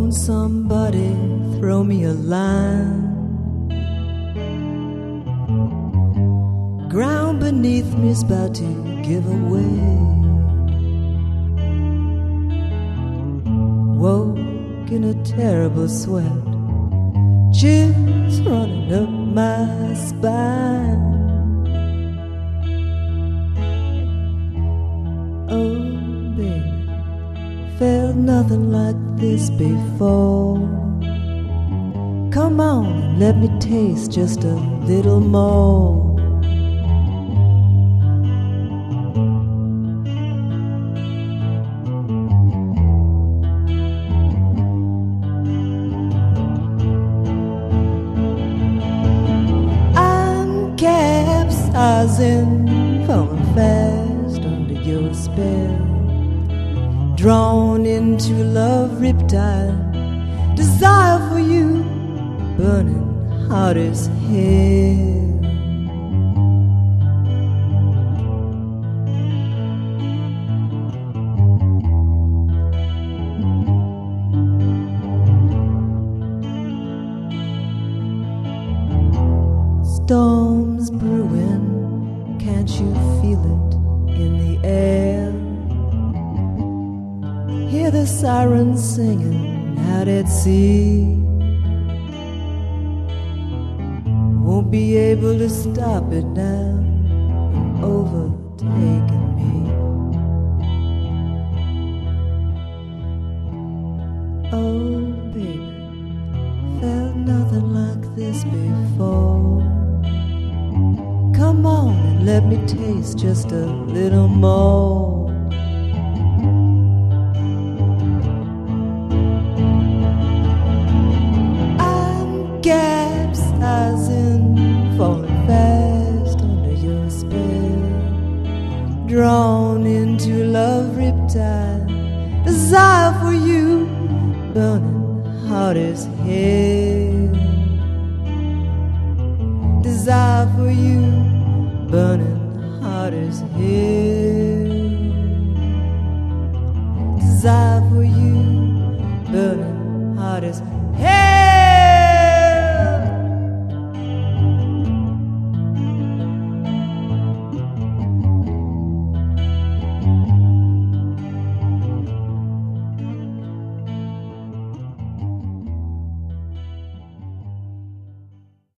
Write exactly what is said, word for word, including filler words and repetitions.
Won't somebody throw me a line? Ground beneath me is about to give away. Woke in a terrible sweat, chills running up my spine. Oh, baby, felt nothing like this before. Come on, let me taste just a little more. Capsizing, falling fast under your spell, drawn into love riptide, desire for you burning hot as hell. Storms brewing, can't you feel it in the air? Hear the sirens singing out at sea. Won't be able to stop it now from overtaking me. Oh, baby, felt nothing like this before. Come on and let me taste just a little more. I'm capsizing, falling fast under your spell, drawn into love riptide, desire for you burning hot as hell. Desire for you burning hot as hell. Desire for you burning hot as hell.